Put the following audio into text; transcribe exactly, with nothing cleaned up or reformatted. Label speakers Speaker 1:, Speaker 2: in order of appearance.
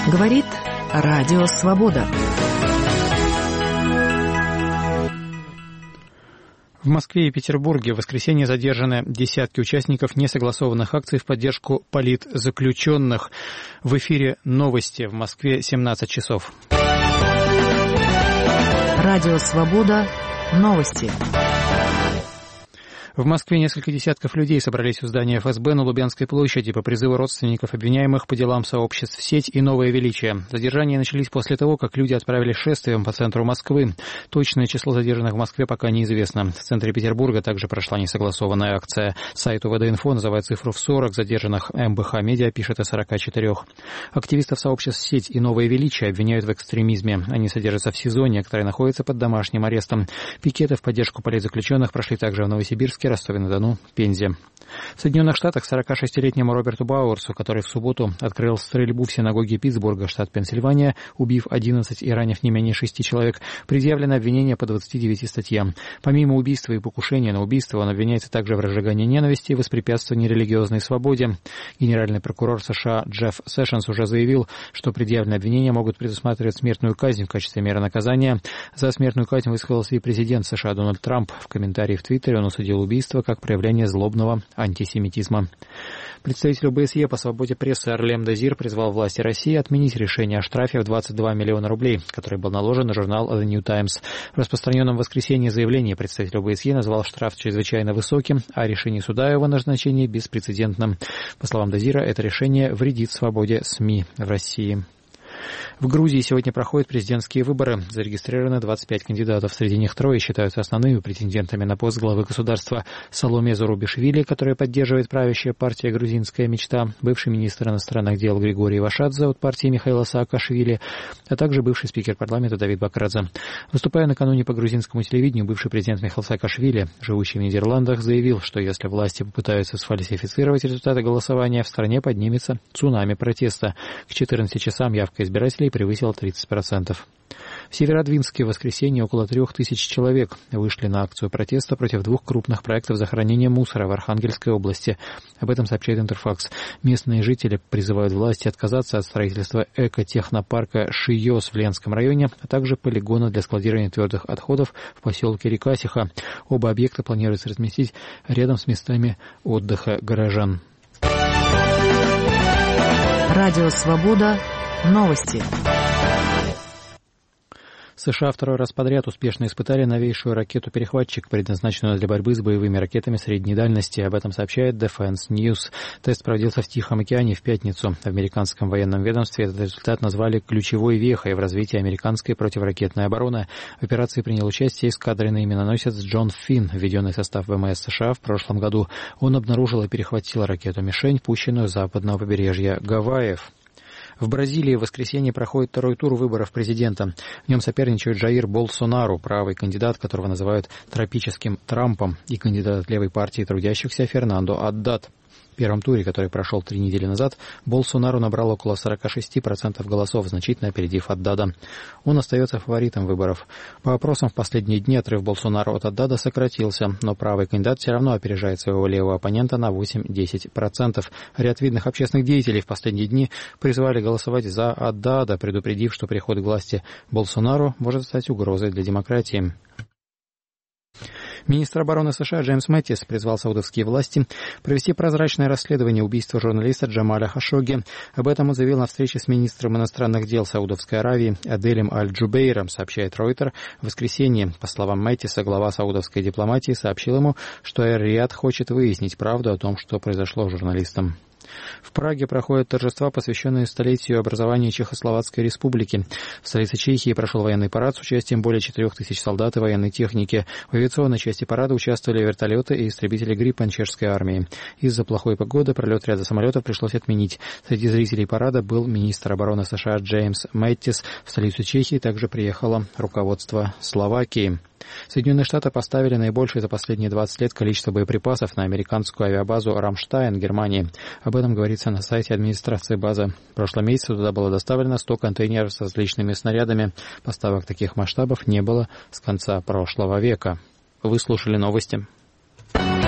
Speaker 1: Говорит Радио Свобода.
Speaker 2: В Москве и Петербурге в воскресенье задержаны десятки участников несогласованных акций в поддержку политзаключенных. В эфире новости. В Москве семнадцать часов.
Speaker 1: Радио Свобода. Новости.
Speaker 2: В Москве несколько десятков людей собрались у здания эф эс бэ на Лубянской площади по призыву родственников обвиняемых по делам сообществ «Сеть» и «Новое величие». Задержания начались после того, как люди отправились шествием по центру Москвы. Точное число задержанных в Москве пока неизвестно. В центре Петербурга также прошла несогласованная акция. Сайт у вэ дэ инфо называет цифру в сорок, задержанных эм бэ ха Медиа пишет о сорока четырёх. Активистов сообществ «Сеть» и «Новое величие» обвиняют в экстремизме. Они содержатся в СИЗО, некоторые находятся под домашним арестом. Пикеты в поддержку политзаключенных прошли также в Новосибирске, Ростове-на-Дону, Пензе. В Соединенных Штатах сорокашестилетнему Роберту Бауэрсу, который в субботу открыл стрельбу в синагоге Питтсбурга, штат Пенсильвания, убив одиннадцать и ранив не менее шести человек, предъявлено обвинение по двадцати девяти статьям. Помимо убийства и покушения на убийство, он обвиняется также в разжигании ненависти и воспрепятствовании религиозной свободе. Генеральный прокурор США Джефф Сэшенс уже заявил, что предъявленные обвинения могут предусматривать смертную казнь в качестве меры наказания. За смертную казнь высказался и президент США Дональд Трамп. В комментарии в Твиттере он осудил убийство как проявление злобного антисемитизма. Представитель о бэ эс е по свободе прессы Арлем Дезир призвал власти России отменить решение о штрафе в двадцать два миллиона рублей, который был наложен на журнал The New Times. В распространенном в воскресенье заявлении представитель о бэ эс е назвал штраф чрезвычайно высоким, а решение суда о его назначении беспрецедентным. По словам Дезира, это решение вредит свободе СМИ в России. В Грузии сегодня проходят президентские выборы. Зарегистрировано двадцать пять кандидатов. Среди них трое считаются основными претендентами на пост главы государства. Саломе Зурубишвили, которая поддерживает правящая партия «Грузинская мечта», бывший министр иностранных дел Григорий Вашадзе от партии Михаила Саакашвили, а также бывший спикер парламента Давид Бакрадзе. Выступая накануне по грузинскому телевидению, бывший президент Михаил Саакашвили, живущий в Нидерландах, заявил, что если власти попытаются сфальсифицировать результаты голосования, в стране поднимется цунами протеста. К четырнадцати часам явка избирателей превысила тридцать процентов. В Северодвинске в воскресенье около трех тысяч человек вышли на акцию протеста против двух крупных проектов захоронения мусора в Архангельской области. Об этом сообщает Интерфакс. Местные жители призывают власти отказаться от строительства экотехнопарка Шиёс в Ленском районе, а также полигона для складирования твердых отходов в поселке Рекасиха. Оба объекта планируется разместить рядом с местами отдыха горожан.
Speaker 1: Радио Свобода. Новости.
Speaker 2: США второй раз подряд успешно испытали новейшую ракету-перехватчик, предназначенную для борьбы с боевыми ракетами средней дальности. Об этом сообщает Defense News. Тест проводился в Тихом океане в пятницу. В американском военном ведомстве этот результат назвали ключевой вехой в развитии американской противоракетной обороны. В операции принял участие эскадренный миноносец Джон Финн, введенный в состав вэ эм эс США в прошлом году. Он обнаружил и перехватил ракету-мишень, пущенную с западного побережья Гавайев. В Бразилии в воскресенье проходит второй тур выборов президента. В нем соперничают Джаир Болсонару, правый кандидат, которого называют тропическим Трампом, и кандидат от левой партии трудящихся Фернандо Аддат. В первом туре, который прошел три недели назад, Болсонару набрал около сорок шесть процентов голосов, значительно опередив Аддада. Он остается фаворитом выборов. По опросам в последние дни отрыв Болсонару от Аддада сократился, но правый кандидат все равно опережает своего левого оппонента на восемь-десять процентов. Ряд видных общественных деятелей в последние дни призывали голосовать за Аддада, предупредив, что приход к власти Болсонару может стать угрозой для демократии. Министр обороны США Джеймс Мэттис призвал саудовские власти провести прозрачное расследование убийства журналиста Джамаля Хашогги. Об этом он заявил на встрече с министром иностранных дел Саудовской Аравии Аделем Аль-Джубейром, сообщает Reuters. В воскресенье, по словам Мэттиса, глава саудовской дипломатии сообщил ему, что Эр-Рияд хочет выяснить правду о том, что произошло с журналистом. В Праге проходят торжества, посвященные столетию образования Чехословацкой республики. В столице Чехии прошел военный парад с участием более четырех тысяч солдат и военной техники. В авиационной части парада участвовали вертолеты и истребители Гриппен чешской армии. Из-за плохой погоды пролет ряда самолетов пришлось отменить. Среди зрителей парада был министр обороны США Джеймс Мэттис. В столицу Чехии также приехало руководство Словакии. Соединенные Штаты поставили наибольшее за последние двадцать лет количество боеприпасов на американскую авиабазу «Рамштайн» в Германии. Об этом говорится на сайте администрации базы. В прошлом месяце туда было доставлено сто контейнеров с различными снарядами. Поставок таких масштабов не было с конца прошлого века. Вы слушали новости.